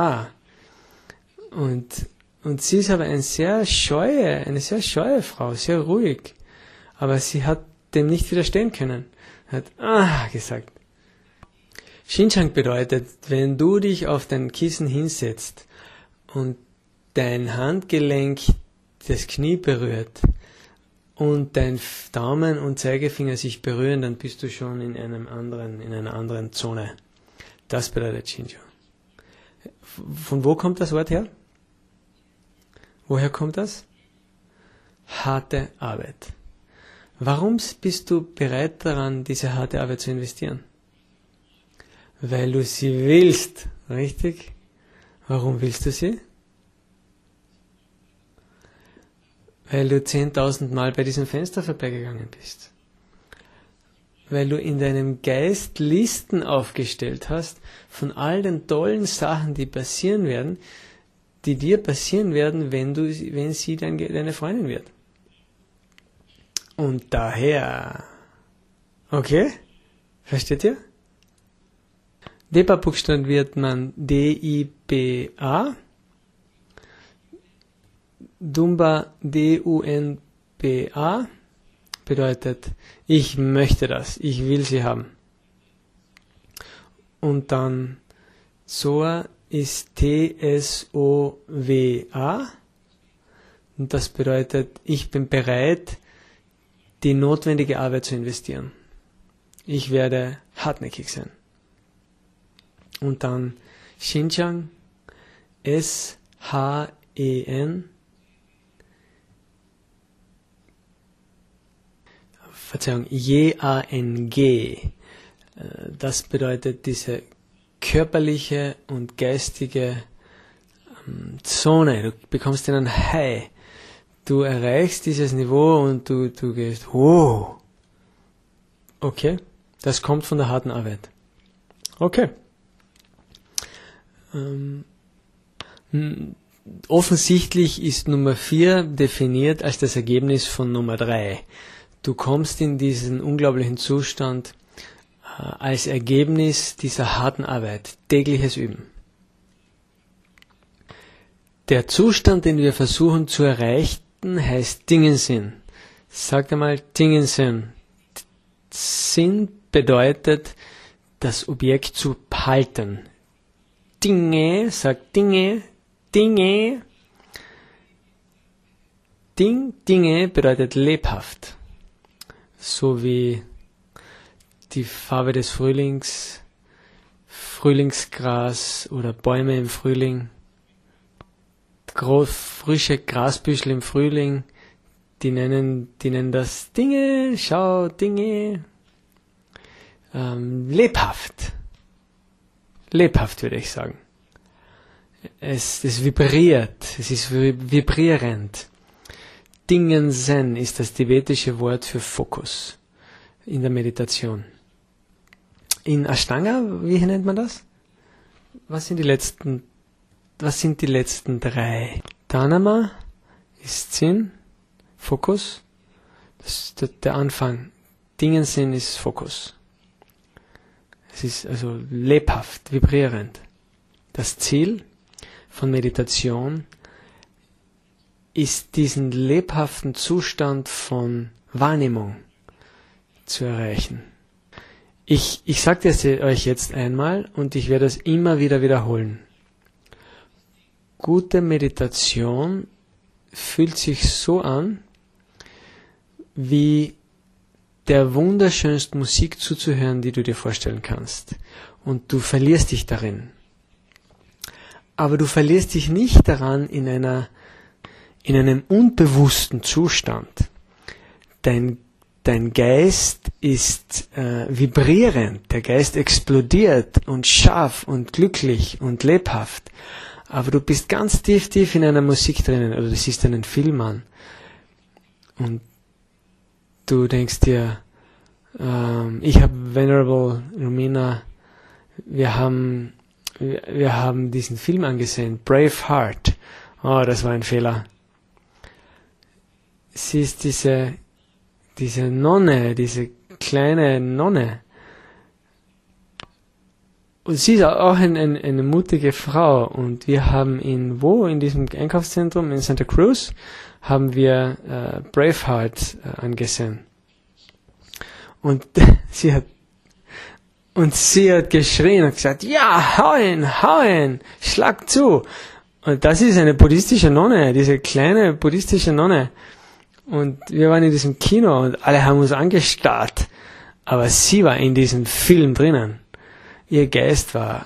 Und sie ist aber eine sehr scheue Frau, sehr ruhig. Aber sie hat dem nicht widerstehen können. Hat gesagt. Xinjiang bedeutet, wenn du dich auf dein Kissen hinsetzt und dein Handgelenk das Knie berührt und dein Daumen und Zeigefinger sich berühren, dann bist du schon in einer anderen Zone. Das bedeutet Xinjiang. Von wo kommt das Wort her? Woher kommt das? Harte Arbeit. Warum bist du bereit daran, diese harte Arbeit zu investieren? Weil du sie willst, richtig? Warum willst du sie? Weil du 10.000 Mal bei diesem Fenster vorbeigegangen bist. weil du in deinem Geist Listen aufgestellt hast von all den tollen Sachen, die passieren werden, die dir passieren werden, wenn sie deine Freundin wird. Und daher, okay? Versteht ihr? Depa buchstabiert man D-I-B-A, Dumba D-U-N-B-A, bedeutet, ich möchte das, ich will sie haben. Und dann Soa ist T-S-O-W-A, und das bedeutet, ich bin bereit, die notwendige Arbeit zu investieren. Ich werde hartnäckig sein. Und dann Xinjiang, S-H-E-N, J-A-N-G. Das bedeutet diese körperliche und geistige Zone. Du bekommst einen High. Du erreichst dieses Niveau und du gehst, wow. Okay, das kommt von der harten Arbeit. Okay. Offensichtlich ist Nummer 4 definiert als das Ergebnis von Nummer 3. Du kommst in diesen unglaublichen Zustand als Ergebnis dieser harten Arbeit, tägliches Üben. Der Zustand, den wir versuchen zu erreichen, heißt Dingen-Sinn. Sag einmal Dingen-Sinn. Sinn bedeutet, das Objekt zu behalten. Dinge, sag Dinge, Dinge. Dinge bedeutet lebhaft. So wie die Farbe des Frühlings, Frühlingsgras oder Bäume im Frühling, frische Grasbüschel im Frühling, die nennen das Dinge, schau, Dinge, lebhaft. Lebhaft würde ich sagen. Es vibriert, es ist vibrierend. Dingen-Sen ist das tibetische Wort für Fokus in der Meditation. In Ashtanga, wie nennt man das? Was sind die letzten 3? Dhanama ist Sinn, Fokus. Das ist der Anfang. Dingen-Sen ist Fokus. Es ist also lebhaft, vibrierend. Das Ziel von Meditation ist, diesen lebhaften Zustand von Wahrnehmung zu erreichen. Ich sage das euch jetzt einmal und ich werde es immer wieder wiederholen. Gute Meditation fühlt sich so an, wie der wunderschönsten Musik zuzuhören, die du dir vorstellen kannst. Und du verlierst dich darin. Aber du verlierst dich nicht daran in einem unbewussten Zustand. Dein Geist ist vibrierend, der Geist explodiert und scharf und glücklich und lebhaft. Aber du bist ganz tief in einer Musik drinnen, oder du siehst einen Film an. Und du denkst dir, ich habe Venerable Romina, wir haben diesen Film angesehen, Braveheart. Oh, das war ein Fehler. Sie ist diese Nonne, diese kleine Nonne. Und sie ist auch eine mutige Frau. Und wir haben in diesem Einkaufszentrum in Santa Cruz, haben wir Braveheart angesehen. Und sie hat geschrien und gesagt, ja, hauen, schlag zu. Und das ist eine buddhistische Nonne, diese kleine buddhistische Nonne. Und wir waren in diesem Kino und alle haben uns angestarrt. Aber sie war in diesem Film drinnen. Ihr Geist war,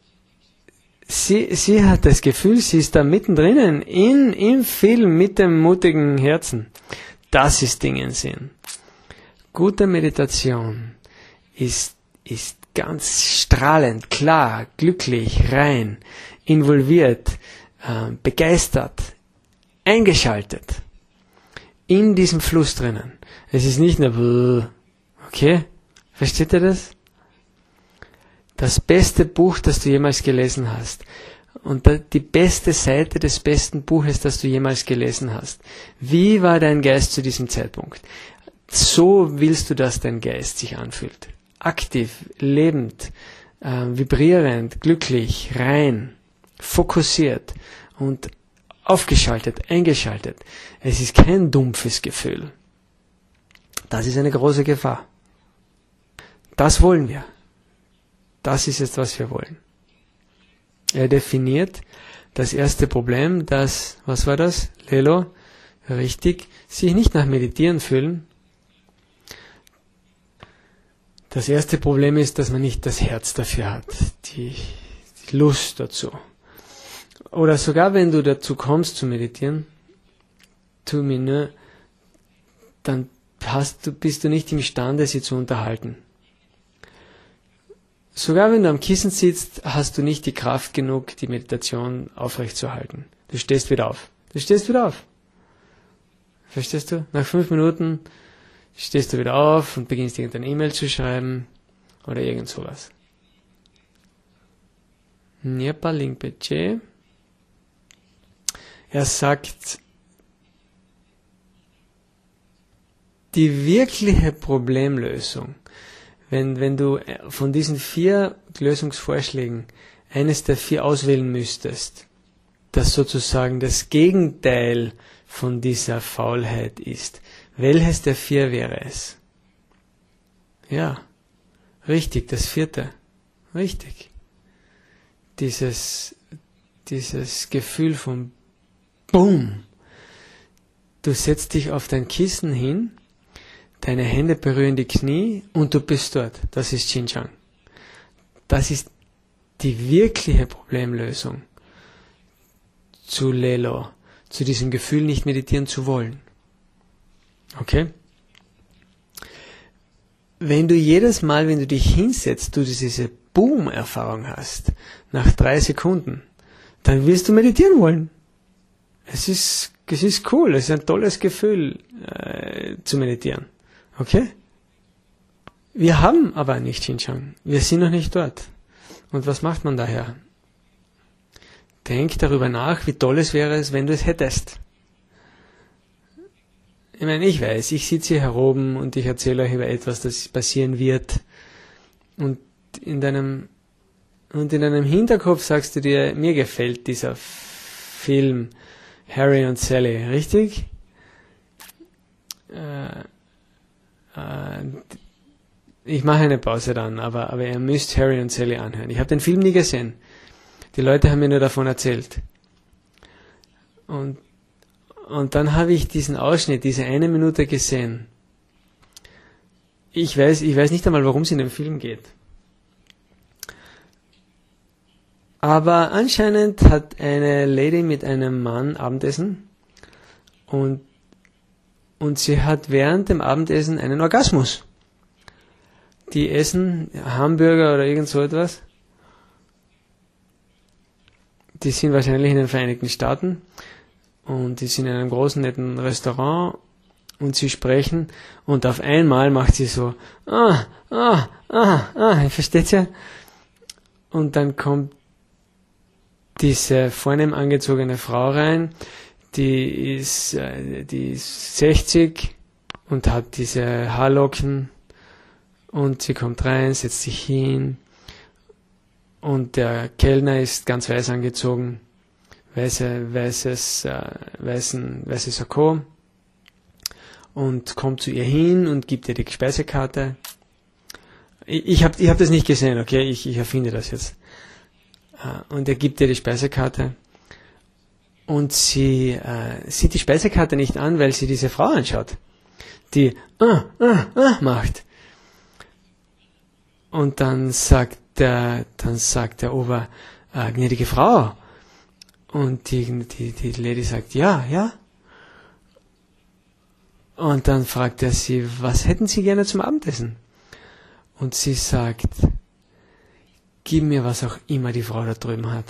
sie hat das Gefühl, sie ist da mittendrin im Film mit dem mutigen Herzen. Das ist Dingen-Sinn. Gute Meditation ist ganz strahlend, klar, glücklich, rein, involviert, begeistert, eingeschaltet. In diesem Fluss drinnen. Es ist nicht nur, okay, Versteht ihr das? Das beste Buch, das du jemals gelesen hast. Und die beste Seite des besten Buches, das du jemals gelesen hast. Wie war dein Geist zu diesem Zeitpunkt? So willst du, dass dein Geist sich anfühlt. Aktiv, lebend, vibrierend, glücklich, rein, fokussiert und aufgeschaltet, eingeschaltet. Es ist kein dumpfes Gefühl. Das ist eine große Gefahr. Das wollen wir. Das ist jetzt, was wir wollen. Er definiert das erste Problem, das, was war das? Lelo, richtig, sich nicht nach Meditieren fühlen. Das erste Problem ist, dass man nicht das Herz dafür hat, die Lust dazu. Oder sogar wenn du dazu kommst zu meditieren, dann bist du nicht imstande, sie zu unterhalten. Sogar wenn du am Kissen sitzt, hast du nicht die Kraft genug, die Meditation aufrechtzuerhalten. Du stehst wieder auf. Verstehst du? Nach 5 Minuten stehst du wieder auf und beginnst irgendeine E-Mail zu schreiben oder irgend sowas. Er sagt, die wirkliche Problemlösung, wenn du von diesen 4 Lösungsvorschlägen eines der 4 auswählen müsstest, das sozusagen das Gegenteil von dieser Faulheit ist, welches der 4 wäre es? Ja, richtig, das 4. Richtig. Dieses Gefühl von Boom. Du setzt dich auf dein Kissen hin, deine Hände berühren die Knie und du bist dort. Das ist Xinjiang. Das ist die wirkliche Problemlösung zu Lelo, zu diesem Gefühl, nicht meditieren zu wollen. Okay? Wenn du jedes Mal, wenn du dich hinsetzt, du diese Boom-Erfahrung hast, nach 3 Sekunden, dann wirst du meditieren wollen. Es ist cool, es ist ein tolles Gefühl, zu meditieren. Okay? Wir haben aber nicht Xinjiang. Wir sind noch nicht dort. Und was macht man daher? Denk darüber nach, wie toll es wäre, wenn du es hättest. Ich meine, ich weiß, ich sitze hier oben und ich erzähle euch über etwas, das passieren wird. Und in deinem Hinterkopf sagst du dir, mir gefällt dieser Film Harry und Sally, richtig? Ich mache eine Pause dann, aber ihr müsst Harry und Sally anhören. Ich habe den Film nie gesehen. Die Leute haben mir nur davon erzählt. Und dann habe ich diesen Ausschnitt, diese 1 Minute gesehen. Ich weiß nicht einmal, worum es in dem Film geht. Aber anscheinend hat eine Lady mit einem Mann Abendessen und sie hat während dem Abendessen einen Orgasmus. Die essen Hamburger oder irgend so etwas. Die sind wahrscheinlich in den Vereinigten Staaten und die sind in einem großen, netten Restaurant und sie sprechen und auf einmal macht sie so, versteht ihr? Und dann kommt diese vornehm angezogene Frau rein, die ist 60 und hat diese Haarlocken und sie kommt rein, setzt sich hin und der Kellner ist ganz weiß angezogen, weißes Sakko und kommt zu ihr hin und gibt ihr die Speisekarte. Ich hab das nicht gesehen, okay, ich erfinde das jetzt. Und er gibt ihr die Speisekarte und sie sieht die Speisekarte nicht an, weil sie diese Frau anschaut, die macht. Und dann sagt der Ober, gnädige Frau. Und die Lady sagt, ja. Und dann fragt er sie, was hätten Sie gerne zum Abendessen? Und sie sagt, gib mir, was auch immer die Frau da drüben hat.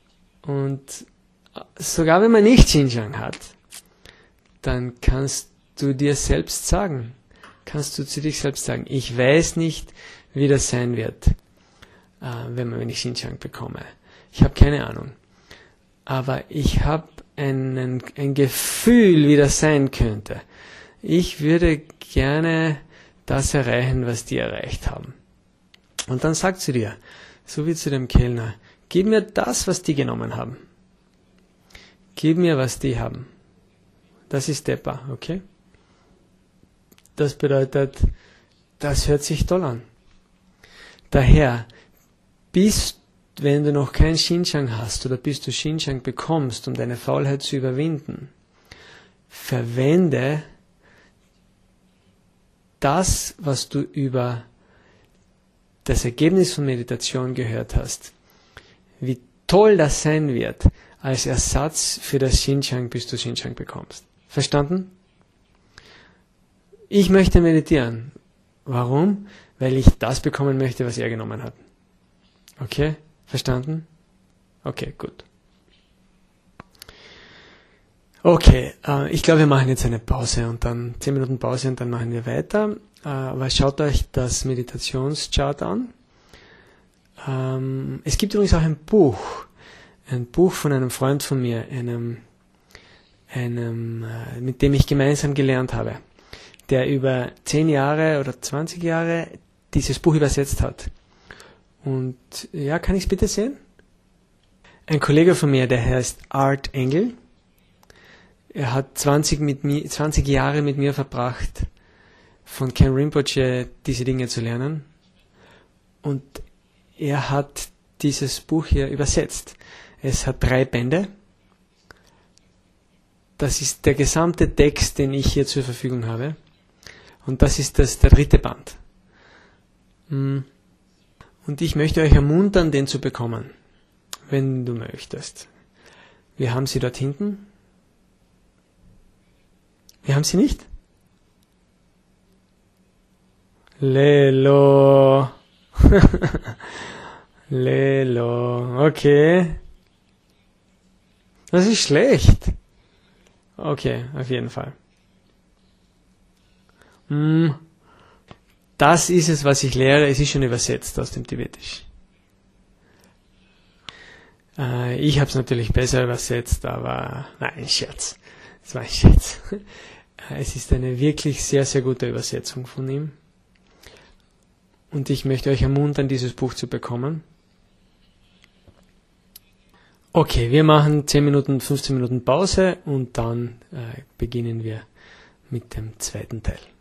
Und sogar wenn man nicht Xinjiang hat, dann kannst du dir selbst sagen, kannst du zu dich selbst sagen, ich weiß nicht, wie das sein wird, wenn ich Xinjiang bekomme. Ich habe keine Ahnung. Aber ich habe ein Gefühl, wie das sein könnte. Ich würde gerne das erreichen, was die erreicht haben. Und dann sagt sie dir, so wie zu dem Kellner, gib mir das, was die genommen haben. Gib mir, was die haben. Das ist Deppa, okay? Das bedeutet, das hört sich toll an. Daher, wenn du noch kein Xinjiang hast oder bis du Xinjiang bekommst, um deine Faulheit zu überwinden, verwende das, was du über das Ergebnis von Meditation gehört hast, wie toll das sein wird, als Ersatz für das Xinjiang, bis du Xinjiang bekommst. Verstanden? Ich möchte meditieren. Warum? Weil ich das bekommen möchte, was er genommen hat. Okay? Verstanden? Okay, gut. Okay, ich glaube, wir machen jetzt eine Pause und dann 10 Minuten Pause und dann machen wir weiter. Aber schaut euch das Meditationschart an. Es gibt übrigens auch ein Buch von einem Freund von mir, mit dem ich gemeinsam gelernt habe, der über 10 Jahre oder 20 Jahre dieses Buch übersetzt hat. Und ja, kann ich es bitte sehen? Ein Kollege von mir, der heißt Art Engel. Er hat 20 Jahre mit mir verbracht, von Ken Rinpoche diese Dinge zu lernen. Und er hat dieses Buch hier übersetzt. Es hat 3 Bände. Das ist der gesamte Text, den ich hier zur Verfügung habe. Und das ist der 3. Band. Und ich möchte euch ermuntern, den zu bekommen, wenn du möchtest. Wir haben sie dort hinten. Wir haben sie nicht? Lelo. Lelo. Okay. Das ist schlecht. Okay, auf jeden Fall. Das ist es, was ich lehre. Es ist schon übersetzt aus dem Tibetisch. Ich habe es natürlich besser übersetzt, aber nein, Scherz. Das war ein Scherz. Es ist eine wirklich sehr, sehr gute Übersetzung von ihm. Und ich möchte euch ermuntern, dieses Buch zu bekommen. Okay, wir machen 10 Minuten, 15 Minuten Pause und dann beginnen wir mit dem zweiten Teil.